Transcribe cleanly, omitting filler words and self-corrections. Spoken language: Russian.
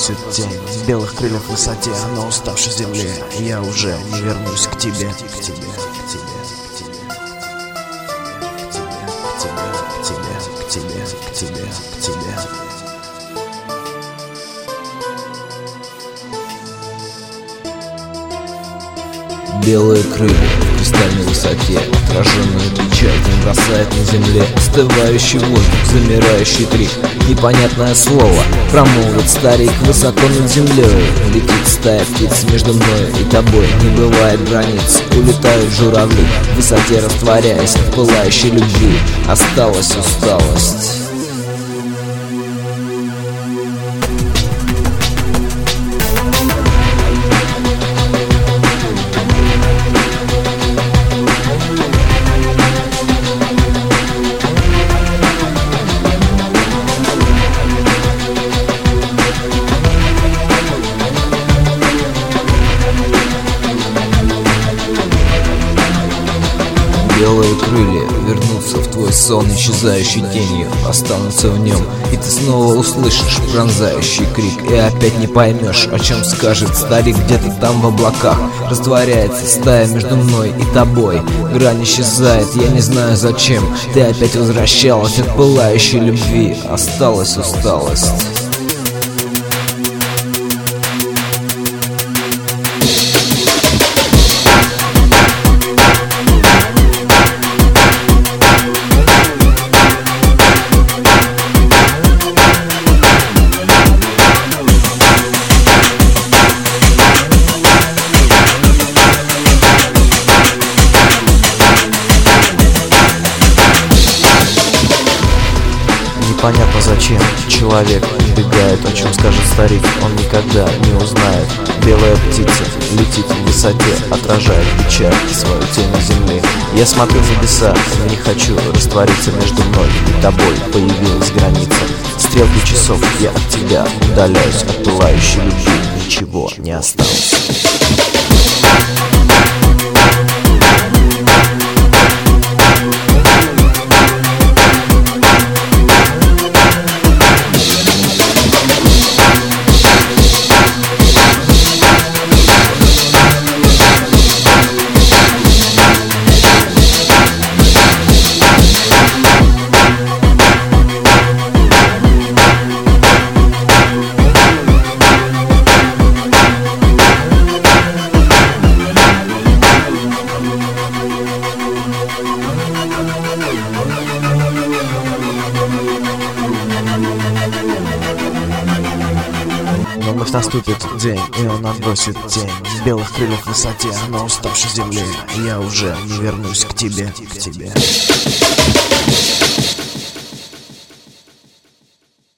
отбросит тень белых крыльев в высоте, на уставшей земле. Я уже не вернусь к тебе, к тебе, к тебе, к тебе, к тебе, к тебе, к тебе, к тебе. Белые крылья в кристальной высоте, отраженная печать не бросает на земле. Остывающий воздух, замирающий крик, непонятное слово промолвит старик высоко над землей. Летит стая птиц между мной и тобой, не бывает границ, улетают журавли, в высоте растворяясь в пылающей любви. Осталась усталость. Белые крылья вернутся в твой сон, исчезающий тенью, останутся в нем, и ты снова услышишь пронзающий крик, и опять не поймешь, о чем скажет старик где-то там в облаках. Растворяется стая между мной и тобой, грань исчезает, я не знаю зачем. Ты опять возвращалась от пылающей любви, осталась усталость. Непонятно зачем человек убегает, о чем скажет старик, он никогда не узнает. Белая птица летит в высоте, отражает печаль свою тень на земле. Я смотрю в небеса, не хочу раствориться между мной и тобой. Появилась граница, стрелки часов, я от тебя удаляюсь, от пылающей любви ничего не осталось. Но вновь наступит день, и он отбросит тень белых крыльев в высоте, на уставшей земле. Я уже не вернусь к тебе, к тебе.